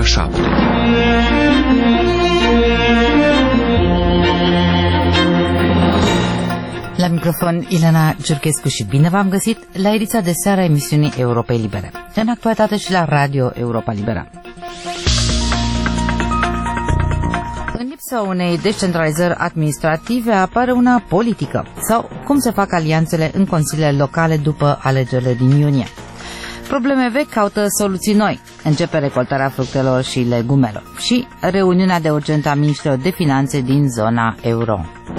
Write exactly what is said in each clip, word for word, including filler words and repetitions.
ora șapte. La microfon Ilena Giurchescu și bine v-am găsit la ediția de seară a emisiunii Europei Libere, în actualitate și la Radio Europa Liberă. În lipsa unei descentralizări administrative apare una politică, sau cum se fac alianțele în consiliile locale după alegerile din iunie. Probleme vechi caută soluții noi, începe recoltarea fructelor și legumelor și reuniunea de urgență a miniștrilor de finanțe din zona euro.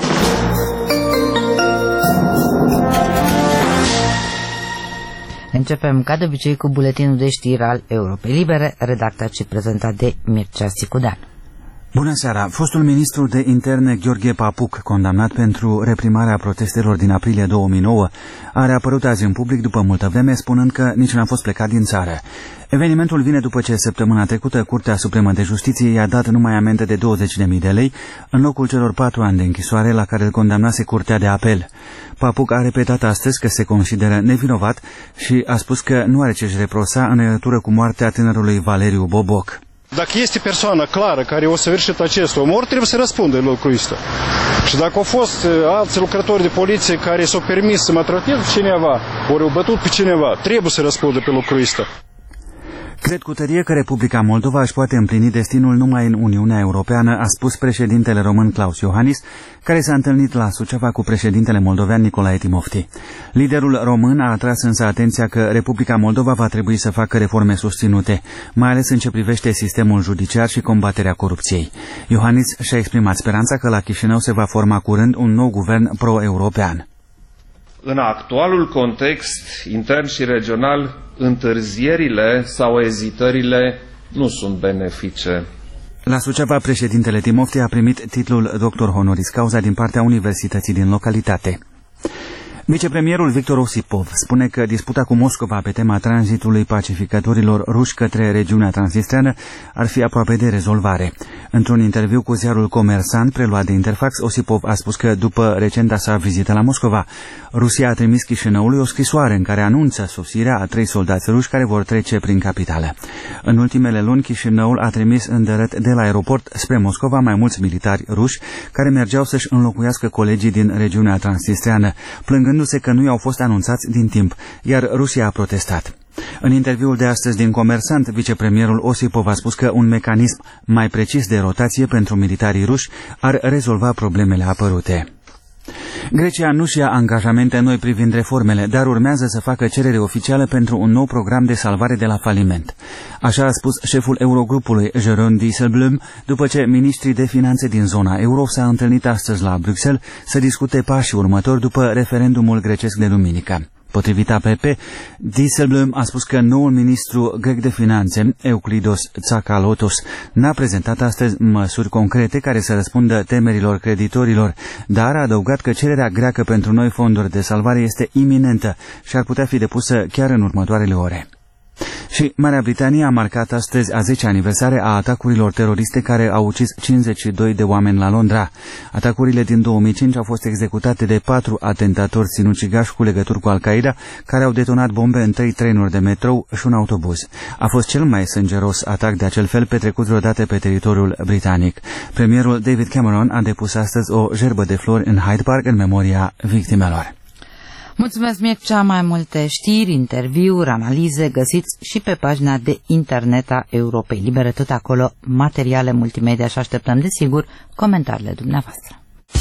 Începem ca de obicei cu buletinul de știri al Europei Libere, redactat și prezentat de Mircea Sicudean. Bună seara! Fostul ministru de interne Gheorghe Papuc, condamnat pentru reprimarea protestelor din aprilie două mii nouă, a reapărut azi în public după multă vreme, spunând că nici n-a fost plecat din țară. Evenimentul vine după ce săptămâna trecută Curtea Supremă de Justiție i-a dat numai amendă de douăzeci de mii de lei, în locul celor patru ani de închisoare la care îl condamnase Curtea de Apel. Papuc a repetat astăzi că se consideră nevinovat și a spus că nu are ce-și reprosa în legătură cu moartea tânărului Valeriu Boboc. Dacă este persoana clară care a săvârșit acest omor, trebuie să răspundă lucrul ăsta. Și dacă au fost alți lucrători de poliție care s-au permis să maltrateze cineva, ori au bătut pe cineva, trebuie să răspundă pe lucrul ăsta. Cred cu tărie că Republica Moldova își poate împlini destinul numai în Uniunea Europeană, a spus președintele român Klaus Iohannis, care s-a întâlnit la Suceava cu președintele moldovean Nicolae Timofti. Liderul român a atras însă atenția că Republica Moldova va trebui să facă reforme susținute, mai ales în ce privește sistemul judiciar și combaterea corupției. Iohannis și-a exprimat speranța că la Chișinău se va forma curând un nou guvern pro-european. În actualul context intern și regional, întârzierile sau ezitările nu sunt benefice. La Suceava, președintele Timofti a primit titlul doctor honoris causa din partea universității din localitate. Vicepremierul Victor Osipov spune că disputa cu Moscova pe tema tranzitului pacificatorilor ruși către regiunea transnistreană ar fi aproape de rezolvare. Într-un interviu cu ziarul Comersan preluat de Interfax, Osipov a spus că după recenta sa vizită la Moscova, Rusia a trimis Chișinăului o scrisoare în care anunță sosirea a trei soldați ruși care vor trece prin capitală. În ultimele luni, Chișinăul a trimis îndărât de la aeroport spre Moscova mai mulți militari ruși care mergeau să-și înlocuiască colegii din regiunea transnistreană, plângându-se că nu i-au fost anunțați din timp, iar Rusia a protestat. În interviul de astăzi din Comersant, vicepremierul Osipov a spus că un mecanism mai precis de rotație pentru militarii ruși ar rezolva problemele apărute. Grecia nu și-a angajamente noi privind reformele, dar urmează să facă cerere oficială pentru un nou program de salvare de la faliment. Așa a spus șeful Eurogrupului, Jeroen Dijsselbloem, după ce ministrii de finanțe din zona euro s-a întâlnit astăzi la Bruxelles să discute pașii următori după referendumul grecesc de duminică. Potrivit A P P, Dijsselbloem a spus că noul ministru grec de finanțe, Euclidos Tsakalotos, n-a prezentat astăzi măsuri concrete care să răspundă temerilor creditorilor, dar a adăugat că cererea greacă pentru noi fonduri de salvare este iminentă și ar putea fi depusă chiar în următoarele ore. Și Marea Britanie a marcat astăzi a zecea aniversare a atacurilor teroriste care au ucis cincizeci și doi de oameni la Londra. Atacurile din două mii cinci au fost executate de patru atentatori sinucigași cu legături cu Al-Qaeda, care au detonat bombe în trei trenuri de metrou și un autobuz. A fost cel mai sângeros atac de acel fel petrecut vreodată pe teritoriul britanic. Premierul David Cameron a depus astăzi o gerbă de flori în Hyde Park în memoria victimelor. Mulțumesc, Mircea. Mai multe știri, interviuri, analize găsiți și pe pagina de internet a Europei Libere, tot acolo materiale multimedia și așteptăm, desigur, comentariile dumneavoastră.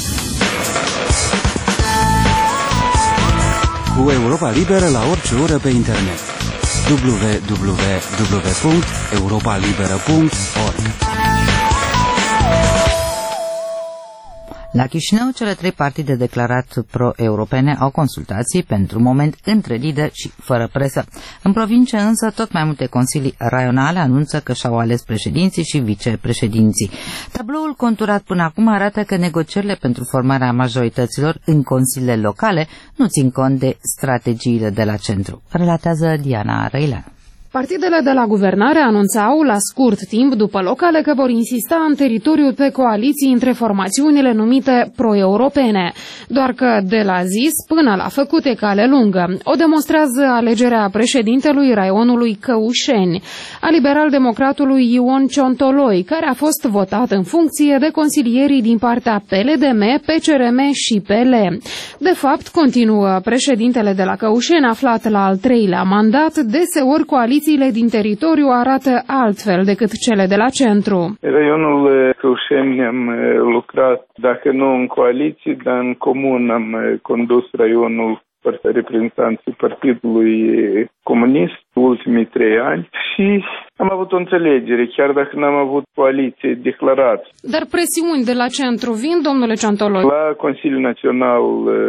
Cu Europa Liberă la orice oră pe internet. w w w punct europa liberă punct org. La Chișinău, cele trei partide declarat pro-europene au consultații, pentru moment între lider și fără presă. În provincie însă, tot mai multe consilii raionale anunță că și-au ales președinții și vicepreședinții. Tabloul conturat până acum arată că negocierile pentru formarea majorităților în consiliile locale nu țin cont de strategiile de la centru, relatează Diana Răileanu. Partidele de la guvernare anunțau la scurt timp după locale că vor insista în teritoriu pe coaliții între formațiunile numite pro-europene, doar că de la zis până la făcut e cale lungă. O demonstrează alegerea președintelui raionului Căușeni, a liberal-democratului Ion Ciontoloi, care a fost votat în funcție de consilierii din partea P L D M, P C R M și P L. De fapt, continuă președintele de la Căușeni, aflat la al treilea mandat, deseori coalițiile din teritoriu arată altfel decât cele de la centru. Raionul Căușeni am lucrat, dacă nu în coaliții, dar în comun am condus raionul reprezentanții Partidului Comunist ultimii trei ani și am avut o înțelegere, chiar dacă n-am avut coaliție declarată. Dar presiuni de la centru vin, domnule Ciontoloi? La Consiliul Național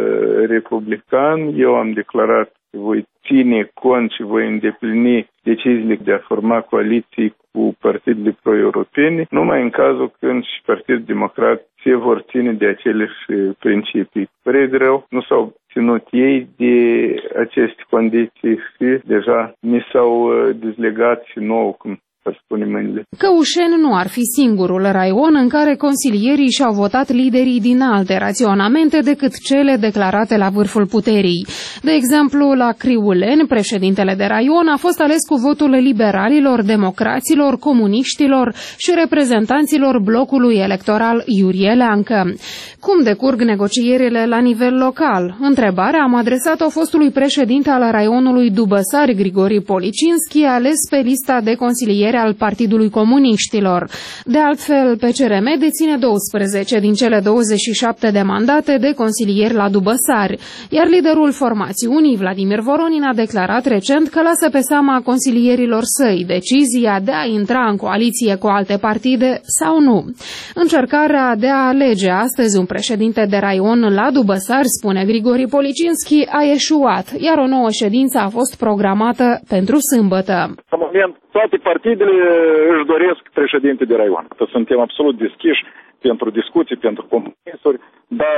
Republican eu am declarat că voi ține cont și voi îndeplini deciziile de a forma coaliții cu partidele pro-europene, numai în cazul când și Partidul Democrat se vor ține de aceleși principii. Părere de rău, nu s-au ținut ei de aceste condiții și deja mi s-au dezlegat și nouă, cum să spunem mâinile. Căușeni nu ar fi singurul raion în care consilierii și-au votat liderii din alte raționamente decât cele declarate la vârful puterii. De exemplu, la Criuleni, președintele de raion a fost ales cu votul liberalilor, democraților, comuniștilor și reprezentanților blocului electoral Iurie Leancă. Cum decurg negocierile la nivel local? Întrebarea am adresat-o fostului președinte al raionului Dubăsari, Grigori Policinski, ales pe lista de consilieri al Partidului Comuniștilor. De altfel, P C R M deține douăsprezece din cele douăzeci și șapte de mandate de consilieri la Dubăsari, iar liderul formațiunii, Vladimir Voronin, a declarat recent că lasă pe seama consilierilor săi decizia de a intra în coaliție cu alte partide sau nu. Încercarea de a alege astăzi un președinte de raion la Dubăsari, spune Grigori Policinski, a eșuat, iar o nouă ședință a fost programată pentru sâmbătă. În moment, toate partidele își doresc președinte de raion. Suntem absolut deschiși pentru discuții, pentru compromisuri, dar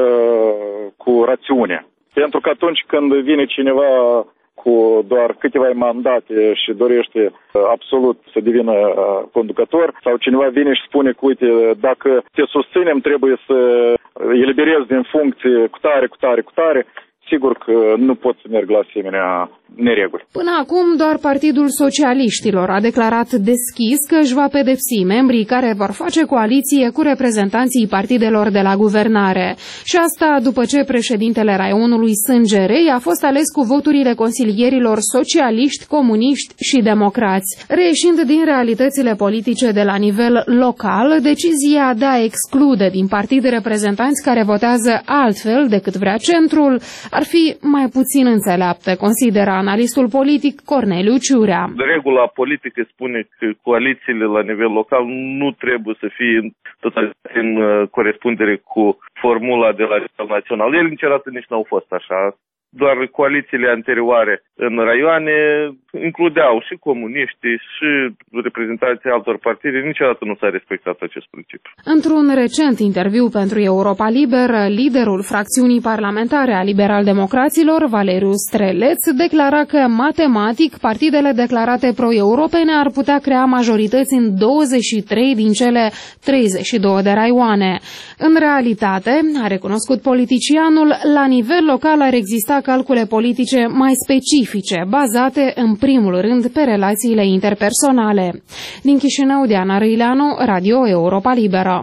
cu rațiune. Pentru că atunci când vine cineva cu doar câteva mandate și dorește absolut să devină conducător, sau cineva vine și spune că, uite, dacă te susținem, trebuie să eliberezi din funcție cu tare, cu tare, cu tare, sigur că nu pot să merg la asemenea nereguli. Până acum, doar Partidul Socialiștilor a declarat deschis că își va pedepsi membrii care vor face coaliție cu reprezentanții partidelor de la guvernare. Și asta după ce președintele raionului Sângerei a fost ales cu voturile consilierilor socialiști, comuniști și democrați. Reieșind din realitățile politice de la nivel local, decizia de a exclude din partid reprezentanți care votează altfel decât vrea centrul ar fi mai puțin înțeleaptă, consideră analistul politic Corneliu Ciurea. Regula politică spune că coalițiile la nivel local nu trebuie să fie tot în corespundere cu formula de la nivel național. Ele niciodată nici n-au fost așa. Doar coalițiile anterioare în raioane includeau și comuniștii și reprezentanții altor partide. Niciodată nu s-a respectat acest principiu. Într-un recent interviu pentru Europa Liber, liderul fracțiunii parlamentare a liberal-democraților, Valeriu Streleț, declara că matematic partidele declarate pro-europene ar putea crea majorități în douăzeci și trei din cele treizeci și două de raioane. În realitate, a recunoscut politicianul, la nivel local ar exista calcule politice mai specifice, bazate în primul rând pe relațiile interpersonale. Din Chișinău, Diana Răileanu, Radio Europa Liberă.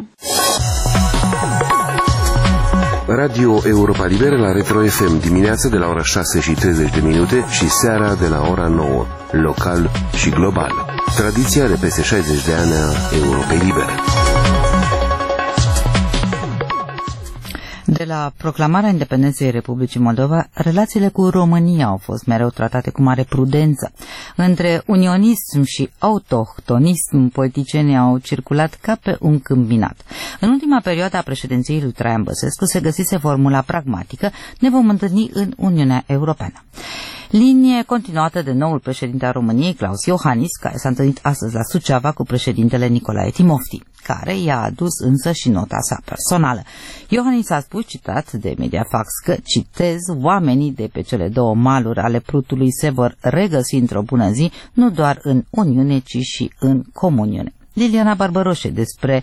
Radio Europa Liberă la Retro F M, dimineața de la ora șase și treizeci de minute și seara de la ora nouă, local și global. Tradiția de peste șaizeci de ani a Europei Libere. De la proclamarea independenței Republicii Moldova, relațiile cu România au fost mereu tratate cu mare prudență. Între unionism și autohtonism, politicienii au circulat ca pe un câmp minat. În ultima perioadă a președinției lui Traian Băsescu se găsise formula pragmatică: ne vom întâlni în Uniunea Europeană. Linie continuată de noul președinte al României, Klaus Iohannis, care s-a întâlnit astăzi la Suceava cu președintele Nicolae Timofti, care i-a adus însă și nota sa personală. Iohannis a spus, citat de Mediafax, că, citez, oamenii de pe cele două maluri ale Prutului se vor regăsi într-o bună zi, nu doar în Uniune, ci și în comuniune. Liliana Barbaroșe despre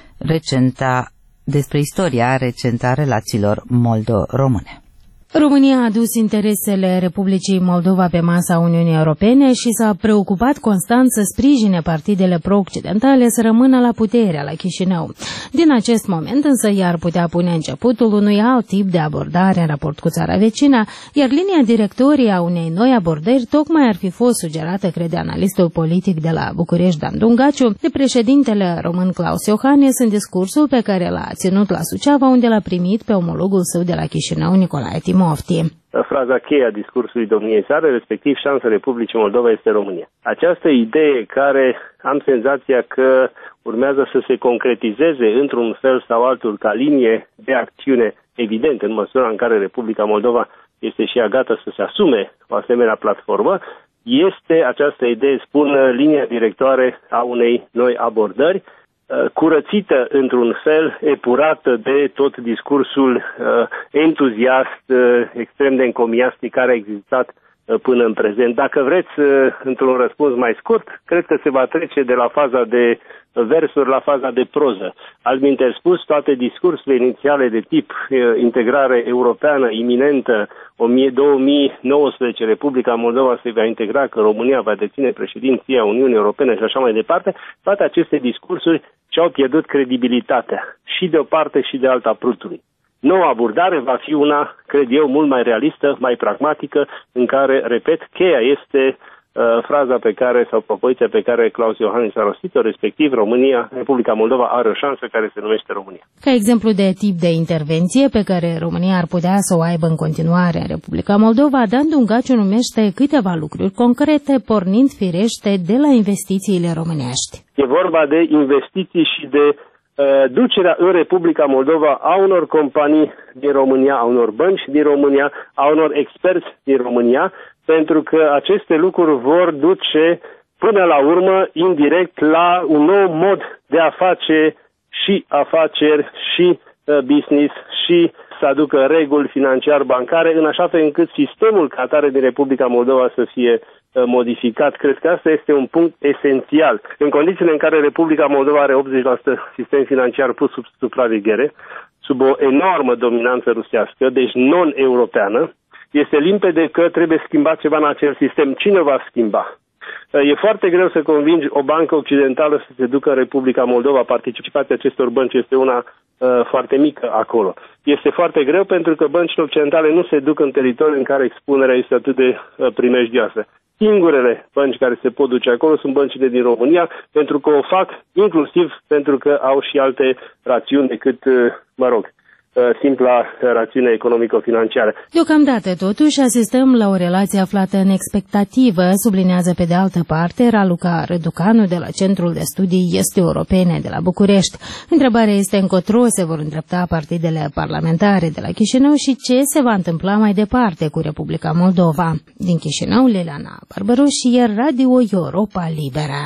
recenta, despre istoria recentă a relațiilor moldo-române. România a adus interesele Republicii Moldova pe masa Uniunii Europene și s-a preocupat constant să sprijine partidele pro-occidentale să rămână la putere la Chișinău. Din acest moment însă i-ar putea pune începutul unui alt tip de abordare în raport cu țara vecină, iar linia directorie a unei noi abordări tocmai ar fi fost sugerată, crede analistul politic de la București, Dan Dungaciu, de președintele român Klaus Iohannis în discursul pe care l-a ținut la Suceava, unde l-a primit pe omologul său de la Chișinău, Nicolae Timofti. Fraza cheie a discursului domniei sale, respectiv șansa Republicii Moldova este România. Această idee care am senzația că urmează să se concretizeze într-un fel sau altul ca linie de acțiune, evident, în măsura în care Republica Moldova este și ea gata să se asume o asemenea platformă, este această idee, spun, linia directoare a unei noi abordări, curățită într-un fel, epurată de tot discursul uh, entuziast, uh, extrem de encomiastic care a existat uh, până în prezent. Dacă vreți, uh, într-un răspuns mai scurt, cred că se va trece de la faza de versuri la faza de proză. Altminteri spus, toate discursurile inițiale de tip uh, integrare europeană iminentă, două mii nouăsprezece, Republica Moldova se va integra, că România va deține președinția Uniunii Europene și așa mai departe, toate aceste discursuri și-au pierdut credibilitatea și de o parte și de alta Prutului. Noua abordare va fi una, cred eu, mult mai realistă, mai pragmatică, în care, repet, cheia este uh, fraza pe care, sau propoziția pe care Klaus Iohannis a rostit-o, respectiv România, Republica Moldova are o șansă care se numește România. Ca exemplu de tip de intervenție pe care România ar putea să o aibă în continuare în Republica Moldova, Dan Dungaciu numește câteva lucruri concrete, pornind firește de la investițiile românești. E vorba de investiții și de uh, ducerea în Republica Moldova a unor companii din România, a unor bănci din România, a unor experți din România, pentru că aceste lucruri vor duce până la urmă, indirect, la un nou mod de a face și afaceri și uh, business și să aducă reguli financiar-bancare, în așa fel încât sistemul ca atare din Republica Moldova să fie uh, modificat. Cred că asta este un punct esențial. În condițiile în care Republica Moldova are optzeci la sută sistem financiar pus sub supraveghere, sub o enormă dominanță rusească, deci non-europeană, este limpede că trebuie schimbat ceva în acel sistem. Cine va schimba? E foarte greu să convingi o bancă occidentală să se ducă în Republica Moldova. Participația acestor bănci este una uh, foarte mică acolo. Este foarte greu pentru că băncile occidentale nu se duc în teritoriul în care expunerea este atât de uh, primejdioasă. Singurele bănci care se pot duce acolo sunt băncile din România, pentru că o fac inclusiv pentru că au și alte rațiuni decât, uh, mă rog, simpla rațiune economico-financiară. Deocamdată, totuși, asistăm la o relație aflată în expectativă, sublinează pe de altă parte Raluca Răducanu de la Centrul de Studii Este Europene de la București. Întrebarea este încotro se vor îndrepta partidele parlamentare de la Chișinău și ce se va întâmpla mai departe cu Republica Moldova. Din Chișinău, Liliana Barbaroșie, Radio Europa Liberă.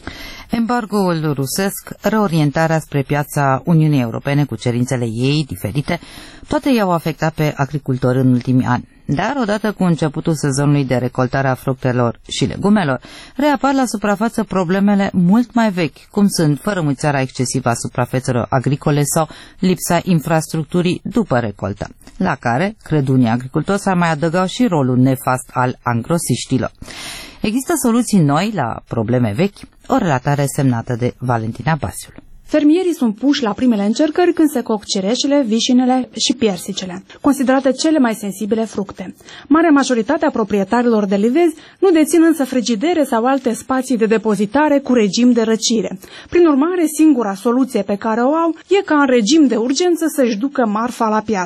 Embargoul rusesc, reorientarea spre piața Uniunii Europene cu cerințele ei diferite, toate i-au afectat pe agricultori în ultimii ani. Dar, odată cu începutul sezonului de recoltare a fructelor și legumelor, reapar la suprafață problemele mult mai vechi, cum sunt fărâmițarea excesivă a suprafețelor agricole sau lipsa infrastructurii după recoltă, la care, cred unii agricultori, s-ar mai adăuga și rolul nefast al angrosiștilor. Există soluții noi la probleme vechi? O relatare semnată de Valentina Basiul. Fermierii sunt puși la primele încercări când se coc cireșele, vișinele și persicele, considerate cele mai sensibile fructe. Marea majoritate a proprietarilor de livezi nu dețin însă frigidere sau alte spații de depozitare cu regim de răcire. Prin urmare, singura soluție pe care o au e ca în regim de urgență să-și ducă marfa la piață.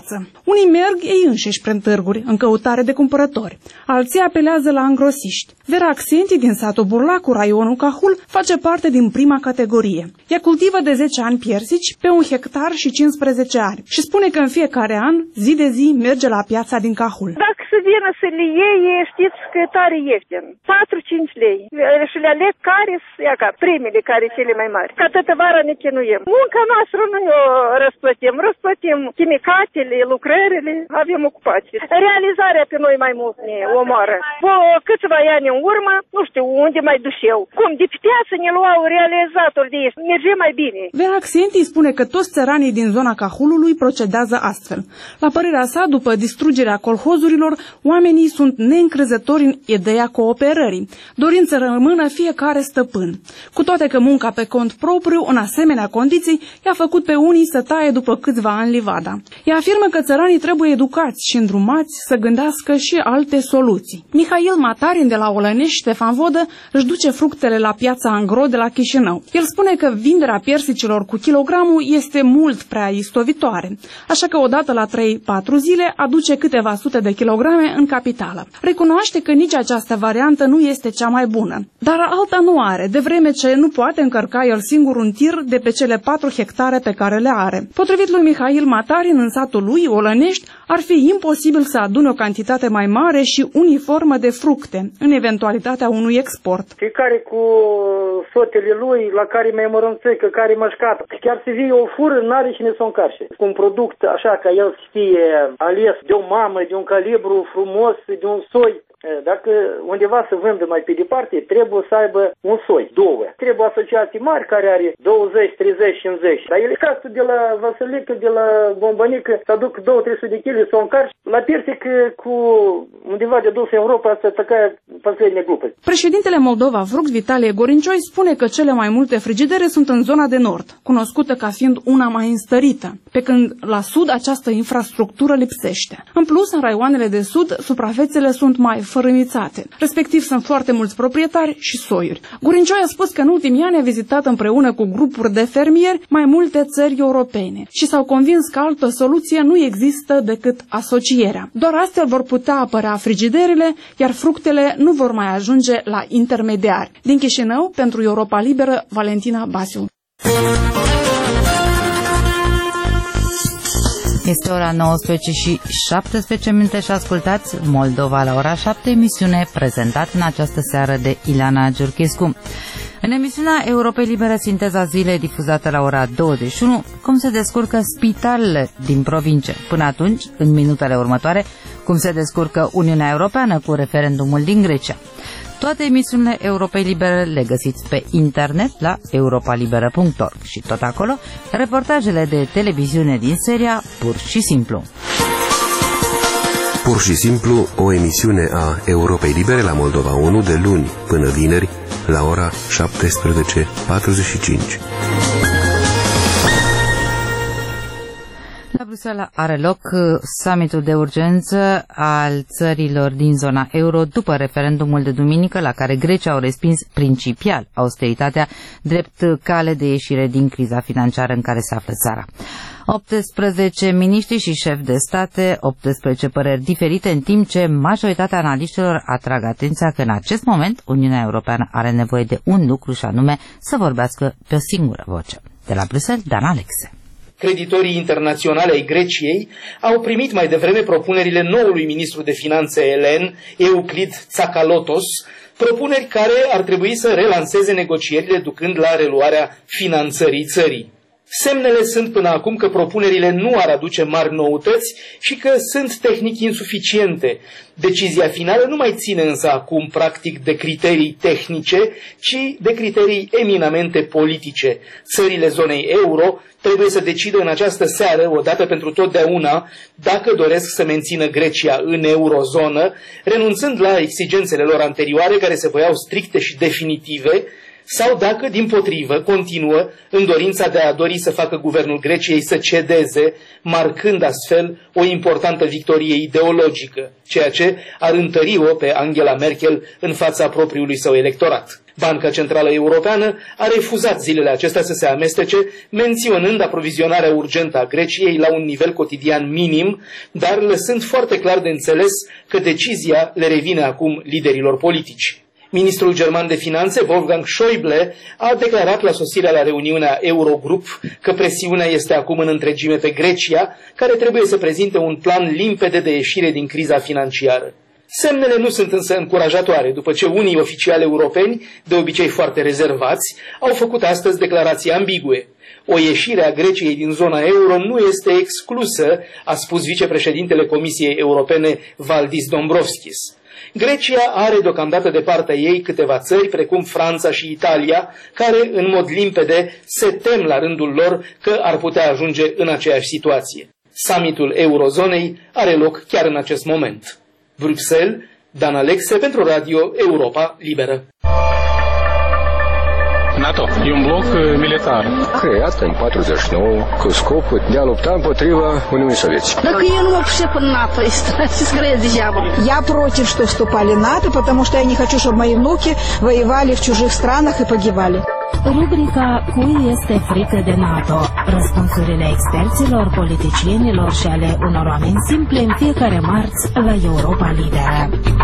Unii merg ei înșiși prin târguri, în căutare de cumpărători. Alții apelează la îngrosiști. Vera Accenti din satul Burlacu, raionul Cahul, face parte din prima categorie. Ea cultivă de zece ani piersici pe un hectar și cincisprezece ani și spune că în fiecare an, zi de zi, merge la piața din Cahul. Dacă să vină să le iei, știți că e tare ieftin. patru-cinci lei. Și le aleg care sunt ca primele, care cele mai mari. Ca toată vara ne chinuim. Munca noastră nu ne răsplătim. Răsplătim chimicatele, lucrările, avem ocupații. Realizarea pe noi mai mult ne omoară. Bă, câțiva ani în urmă, nu știu, unde mai dușeu. Cum, de pe piață ne luau realizator de ei. Merge mai bine. Vera Accenti spune că toți țăranii din zona Cahulului procedează astfel. La părerea sa, după distrugerea colhozurilor, oamenii sunt neîncrezători în ideea cooperării, dorind să rămână fiecare stăpân. Cu toate că munca pe cont propriu, în asemenea condiții, i-a făcut pe unii să taie după câțiva ani livada. Ea afirmă că țăranii trebuie educați și îndrumați să gândească și alte soluții. Mihail Matarin de la Olănești, Ștefan Vodă, își duce fructele la piața Angro de la Chișinău. El spune că vinderea piersicilor cu kilogramul este mult prea istovitoare, așa că odată la trei patru zile aduce câteva sute de kilograme în capitală. Recunoaște că nici această variantă nu este cea mai bună, dar alta nu are, de vreme ce nu poate încărca el singur un tir de pe cele patru hectare pe care le are. Potrivit lui Mihail Matarin, în satul lui, Olănești, ar fi imposibil să adune o cantitate mai mare și uniformă de fructe, în eventualitatea unui export. Fiecare cu sotele lui, la care mai mărunțică, care mășcat. Chiar să vie o fură, n-are cine să o încarce. Cu un produs așa ca el să fie ales de o mamă, de un calibru frumos, de un soi. Dacă undeva să vândă mai pe departe, trebuie să aibă un soi, două. Trebuie asociații mari care are douăzeci, treizeci, cincizeci. Dar el e casă de la Vasilică, de la Bombănică, să aduc două trei sute de kilograme să o încarci. La persic cu undeva de dus în Europa, asta tăcaia последняя глупость. Președintele Moldova, Vrux Vitalie Gorincioi, spune că cele mai multe frigidere sunt în zona de nord, cunoscută ca fiind una mai înstărită, pe când la sud această infrastructură lipsește. În plus, în raioanele de sud, suprafețele sunt mai fărâmițate, respectiv sunt foarte mulți proprietari și soiuri. Gorincioi a spus că în ultimii ani a vizitat împreună cu grupuri de fermieri mai multe țări europene și s-au convins că altă soluție nu există decât asocierea. Doar astfel vor putea apărea frigiderile, iar fructele nu vor mai ajunge la intermediari. Din Chișinău, pentru Europa Liberă, Valentina Basiu. Este ora nouăsprezece și șaptesprezece minute și ascultați Moldova la ora șapte, emisiune prezentată în această seară de Ileana Giurchescu. În emisiunea Europei Libere, sinteza zilei difuzată la ora douăzeci și unu, cum se descurcă spitalele din provincie. Până atunci, în minutele următoare, cum se descurcă Uniunea Europeană cu referendumul din Grecia. Toate emisiunile Europei Libere le găsiți pe internet la europa liberă punct org și tot acolo reportajele de televiziune din seria Pur și Simplu. Pur și Simplu, o emisiune a Europei Libere la Moldova unu de luni până vineri la ora șaptesprezece patruzeci și cinci. La Bruxelles are loc summitul de urgență al țărilor din zona euro după referendumul de duminică la care Grecia au respins principial austeritatea drept cale de ieșire din criza financiară în care se află țara. optsprezece miniștri și șefi de state, optsprezece păreri diferite, în timp ce majoritatea analiștilor atrag atenția că în acest moment Uniunea Europeană are nevoie de un lucru și anume să vorbească pe o singură voce. De la Bruxelles, Dan Alexe. Creditorii internaționale ai Greciei au primit mai devreme propunerile noului ministru de finanțe elen, Euclid Tsakalotos, propuneri care ar trebui să relanseze negocierile ducând la reluarea finanțării țării. Semnele sunt până acum că propunerile nu ar aduce mari noutăți și că sunt tehnic insuficiente. Decizia finală nu mai ține însă acum practic de criterii tehnice, ci de criterii eminamente politice. Țările zonei euro trebuie să decidă în această seară, odată pentru totdeauna, dacă doresc să mențină Grecia în eurozonă, renunțând la exigențele lor anterioare care se voiau stricte și definitive, sau dacă, dimpotrivă, continuă în dorința de a dori să facă guvernul Greciei să cedeze, marcând astfel o importantă victorie ideologică, ceea ce ar întări-o pe Angela Merkel în fața propriului său electorat. Banca Centrală Europeană a refuzat zilele acestea să se amestece, menționând aprovizionarea urgentă a Greciei la un nivel cotidian minim, dar lăsând foarte clar de înțeles că decizia le revine acum liderilor politici. Ministrul german de finanțe, Wolfgang Schäuble, a declarat la sosirea la reuniunea Eurogrup că presiunea este acum în întregime pe Grecia, care trebuie să prezinte un plan limpede de ieșire din criza financiară. Semnele nu sunt însă încurajatoare, după ce unii oficiali europeni, de obicei foarte rezervați, au făcut astăzi declarații ambigue. O ieșire a Greciei din zona euro nu este exclusă, a spus vicepreședintele Comisiei Europene Valdis Dombrovskis. Grecia are deocamdată de partea ei câteva țări, precum Franța și Italia, care, în mod limpede, se tem la rândul lor că ar putea ajunge în aceeași situație. Summitul eurozonei are loc chiar în acest moment. Bruxelles, Dan Alexe pentru Radio Europa Liberă. NATO e un bloc militar creat în patruzeci și nouă cu scopul de a lupta împotriva Uniunii Sovietice. Так я не вообще по НАТО, скорее дьявол. Я против, что вступали в НАТО, потому что я не хочу, чтобы мои внуки воевали в чужих странах и погибали. Rubrica Cui este frică de NATO? Răspunsurile experților, politicienilor și ale unor oameni simple în fiecare marți la Europa Liberă.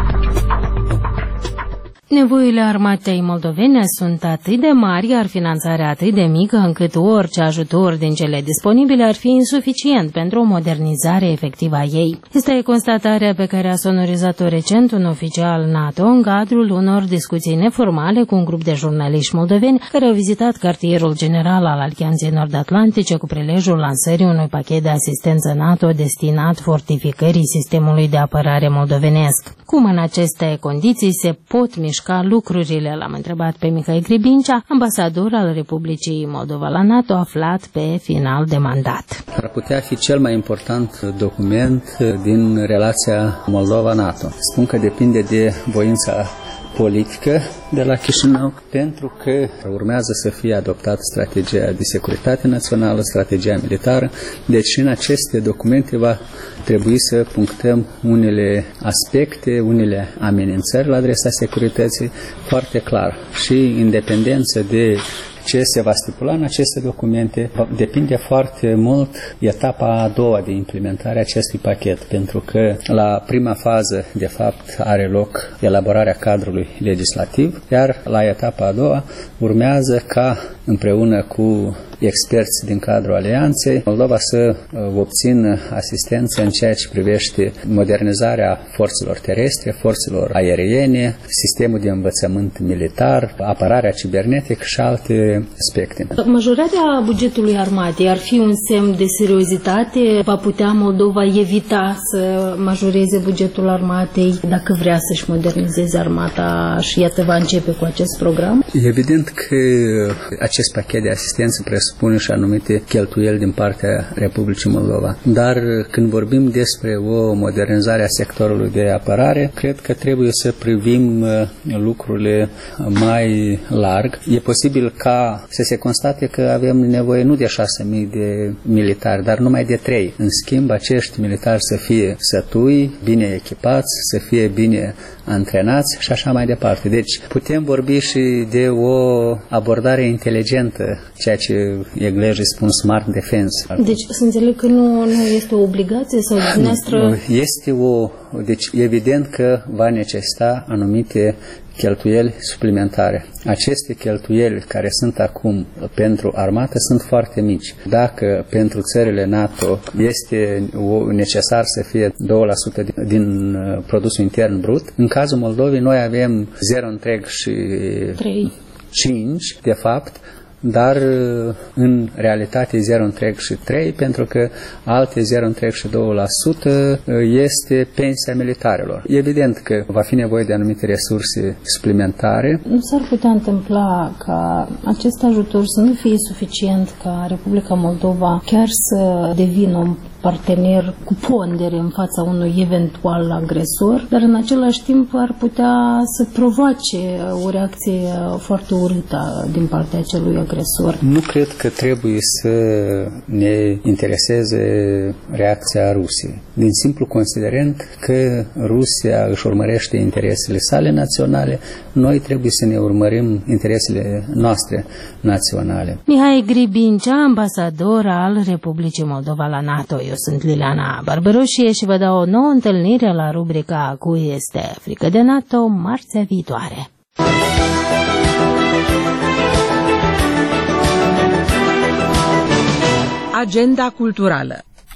Nevoile armatei moldovene sunt atât de mari, iar finanțarea atât de mică, încât orice ajutor din cele disponibile ar fi insuficient pentru o modernizare efectivă a ei. Este constatarea pe care a sonorizat-o recent un oficial NATO în cadrul unor discuții neformale cu un grup de jurnaliști moldoveni care au vizitat cartierul general al Alianței Nord-Atlantice cu prilejul lansării unui pachet de asistență NATO destinat fortificării sistemului de apărare moldovenesc. Cum în aceste condiții se pot mișca lucrurile? L-am întrebat pe Mihai Gribincea, ambasador al Republicii Moldova la NATO, aflat pe final de mandat. Ar putea fi cel mai important document din relația Moldova-NATO. Spun că depinde de voința politică de la Chișinău, pentru că urmează să fie adoptată strategia de securitate națională, strategia militară, deci în aceste documente va trebui să punctăm unele aspecte, unele amenințări la adresa securității foarte clar și independență de ce se va stipula în aceste documente depinde foarte mult etapa a doua de implementare a acestui pachet, pentru că la prima fază, de fapt, are loc elaborarea cadrului legislativ, iar la etapa a doua urmează ca, împreună cu experți din cadrul alianței, Moldova să obțină asistență în ceea ce privește modernizarea forțelor terestre, forțelor aeriene, sistemul de învățământ militar, apărarea cibernetică și alte aspecte. Majorarea bugetului armatei ar fi un semn de seriozitate? Va putea Moldova evita să majoreze bugetul armatei dacă vrea să-și modernizeze armata și iată va începe cu acest program? Evident că acest pachet de asistență presupune și anumite cheltuieli din partea Republicii Moldova. Dar când vorbim despre o modernizare a sectorului de apărare, cred că trebuie să privim lucrurile mai larg. E posibil ca să se constate că avem nevoie nu de șase mii de militari, dar numai de trei. În schimb, acești militari să fie sătui, bine echipați, să fie bine antrenați și așa mai departe. Deci putem vorbi și de o abordare inteligentă, ceea ce englezii spun smart defense. Deci să înțeleg că nu, nu este o obligație sau dumneavoastră... Este o... Deci evident că va necesita anumite cheltuieli suplimentare. Aceste cheltuieli care sunt acum pentru armată sunt foarte mici. Dacă pentru țările NATO este necesar să fie doi la sută din produsul intern brut, în cazul Moldovei noi avem zero întreg și cinci, de fapt, dar în realitate zero întreg și trei, pentru că alte zero întreg și doi la sută este pensia militarilor. Evident că va fi nevoie de anumite resurse suplimentare. Nu s-ar putea întâmpla ca acest ajutor să nu fie suficient ca Republica Moldova chiar să devină un partener cu pondere în fața unui eventual agresor, dar în același timp ar putea să provoace o reacție foarte urâtă din partea acelui agresor. Nu cred că trebuie să ne intereseze reacția Rusiei, din simplu considerent că Rusia își urmărește interesele sale naționale, noi trebuie să ne urmărim interesele noastre naționale. Mihai Gribincea, ambasador al Republicii Moldova la NATO. Eu sunt Liliana Barbaroșie și vă dau o nouă întâlnire la rubrica Cu este frică de NATO marțea viitoare. Agenda culturală.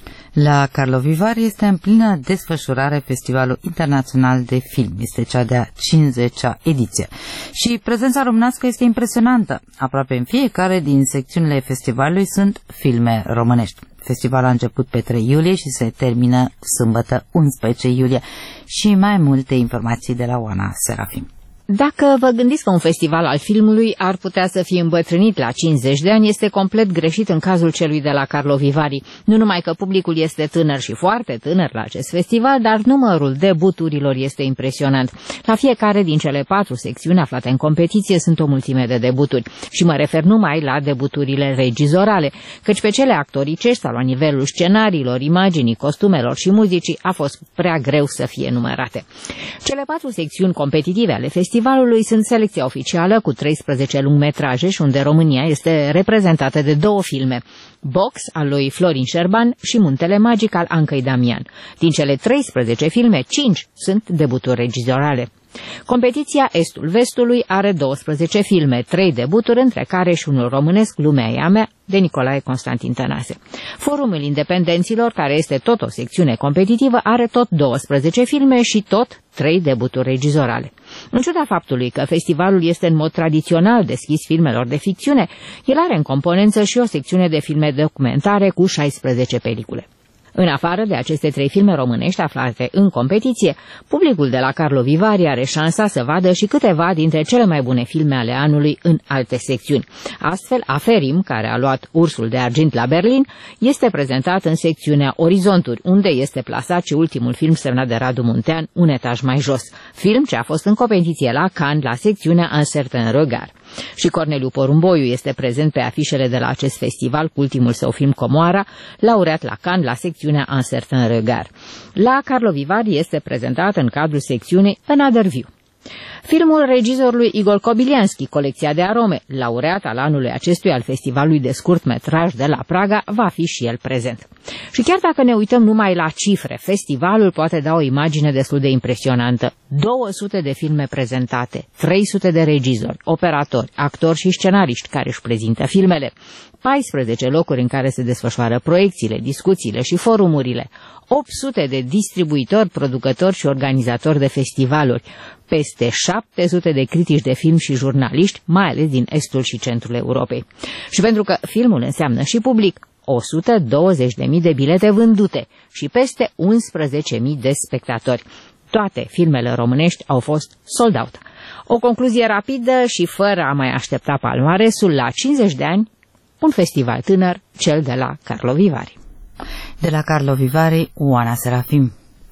La Karlovy Vary este în plină desfășurare Festivalul Internațional de Film. Este cea de-a cincizecea ediție. Și prezența românească este impresionantă. Aproape în fiecare din secțiunile festivalului sunt filme românești. Festivalul a început pe trei iulie și se termină sâmbătă unsprezece iulie. Și mai multe informații de la Oana Serafim. Dacă vă gândiți că un festival al filmului ar putea să fie îmbătrânit la cincizeci de ani, este complet greșit în cazul celui de la Karlovy Vary. Nu numai că publicul este tânăr și foarte tânăr la acest festival, dar numărul debuturilor este impresionant. La fiecare din cele patru secțiuni aflate în competiție sunt o mulțime de debuturi. Și mă refer numai la debuturile regizorale, căci pe cele actoricești sau la nivelul scenariilor, imaginii, costumelor și muzicii a fost prea greu să fie numărate. Cele patru secțiuni competitive ale festivalului Festivalului sunt selecția oficială cu treisprezece lungmetraje și unde România este reprezentată de două filme, Box al lui Florin Șerban și Muntele Magic al Ancăi Damian. Din cele treisprezece filme, cinci sunt debuturi regizorale. Competiția Estul Vestului are douăsprezece filme, trei debuturi, între care și unul românesc, Lumea e a mea, de Nicolae Constantin Tănase. Forumul Independenților, care este tot o secțiune competitivă, are tot douăsprezece filme și tot trei debuturi regizorale. În ciuda faptului că festivalul este în mod tradițional deschis filmelor de ficțiune, el are în componență și o secțiune de filme documentare cu șaisprezece pelicule. În afară de aceste trei filme românești aflate în competiție, publicul de la Karlovy Vary are șansa să vadă și câteva dintre cele mai bune filme ale anului în alte secțiuni. Astfel, Aferim, care a luat Ursul de Argint la Berlin, este prezentat în secțiunea Orizonturi, unde este plasat și ultimul film semnat de Radu Muntean, Un etaj mai jos, film ce a fost în competiție la Cannes la secțiunea Un certain regard. Și Corneliu Porumboiu este prezent pe afișele de la acest festival cu ultimul său film Comoara, laureat la Cannes la secțiunea Un certain regard. La Karlovy Vary este prezentat în cadrul secțiunii Another View. Filmul regizorului Igor Kobilianski, Colecția de arome, laureat al anului acestuia al festivalului de scurtmetraj de la Praga, va fi și el prezent. Și chiar dacă ne uităm numai la cifre, festivalul poate da o imagine destul de impresionantă. două sute de filme prezentate, trei sute de regizori, operatori, actori și scenariști care își prezintă filmele, paisprezece locuri în care se desfășoară proiecțiile, discuțiile și forumurile, opt sute de distribuitori, producători și organizatori de festivaluri, peste șapte sute de critici de film și jurnaliști, mai ales din estul și centrul Europei. Și pentru că filmul înseamnă și public, o sută douăzeci de mii de bilete vândute și peste unsprezece mii de spectatori. Toate filmele românești au fost sold out. O concluzie rapidă și fără a mai aștepta palmaresul, la cincizeci de ani, un festival tânăr, cel de la Karlovy Vary. De la Karlovy Vary, Oana Serafim.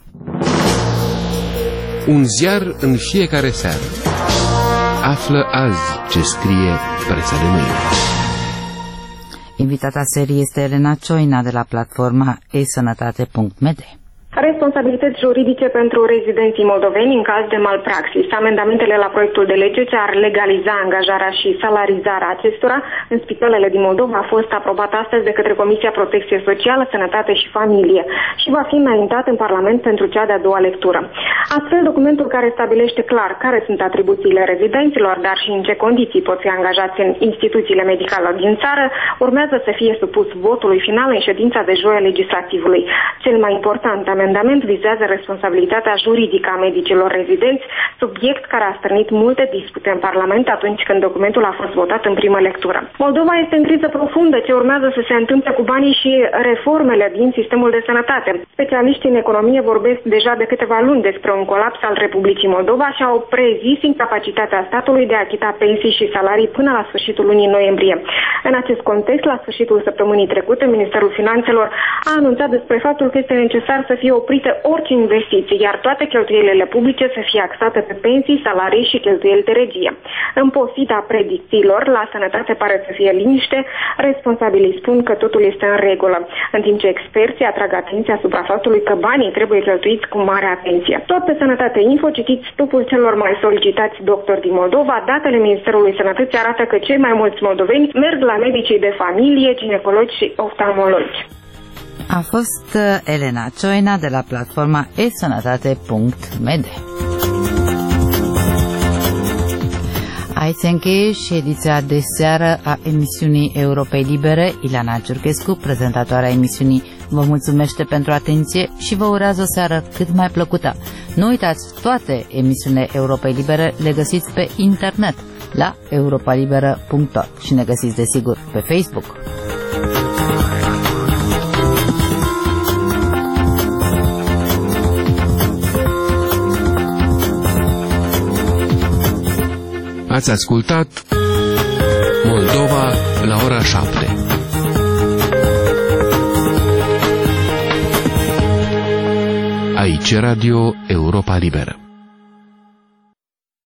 Un ziar în fiecare seară. Află azi ce scrie presa de mâine. Invitata serii este Elena Cioina de la platforma e sănătate punct m d. Responsabilități juridice pentru rezidenții moldoveni în caz de malpraxis. Amendamentele la proiectul de lege ce ar legaliza angajarea și salarizarea acestora în spitalele din Moldova a fost aprobat astăzi de către Comisia Protecție Socială, Sănătate și Familie și va fi înaintat în Parlament pentru cea de-a doua lectură. Astfel, documentul care stabilește clar care sunt atribuțiile rezidenților, dar și în ce condiții pot fi angajați în instituțiile medicale din țară, urmează să fie supus votului final în ședința de joi a legislativului. Cel mai important amendament vizează responsabilitatea juridică a medicilor rezidenți subiect care a stârnit multe dispute în Parlament atunci când documentul a fost votat în primă lectură. Moldova este în criză profundă. Ce urmează să se întâmple cu banii și reformele din sistemul de sănătate? Specialiștii în economie vorbesc deja de câteva luni despre un colaps al Republicii Moldova și au prezis incapacitatea statului de a achita pensii și salarii până la sfârșitul lunii noiembrie. În acest context, la sfârșitul săptămânii trecute, Ministerul Finanțelor a anunțat despre faptul că este necesar să fie oprite orice investiții, iar toate cheltuielile publice să fie axate pe pensii, salarii și cheltuieli de regie. În pofida predicțiilor, la sănătate pare să fie liniște, responsabilii spun că totul este în regulă, în timp ce experții atrag atenția asupra faptului că banii trebuie cheltuiți cu mare atenție. Tot pe Sănătate Info citiți topul celor mai solicitați doctori din Moldova. Datele Ministerului Sănătății arată că cei mai mulți moldoveni merg la medicii de familie, ginecologi și oftalmologi. A fost Elena Cioina de la platforma e sănătate punct m d. Aici se încheie și ediția de seară a emisiunii Europei Libere. Ileana Ciurchescu, prezentatoarea emisiunii, vă mulțumește pentru atenție și vă urează o seară cât mai plăcută. Nu uitați, toate emisiunile Europei Libere le găsiți pe internet la europalibera punct org și ne găsiți desigur pe Facebook. Ați ascultat Moldova la ora șapte. Aici Radio Europa Liberă.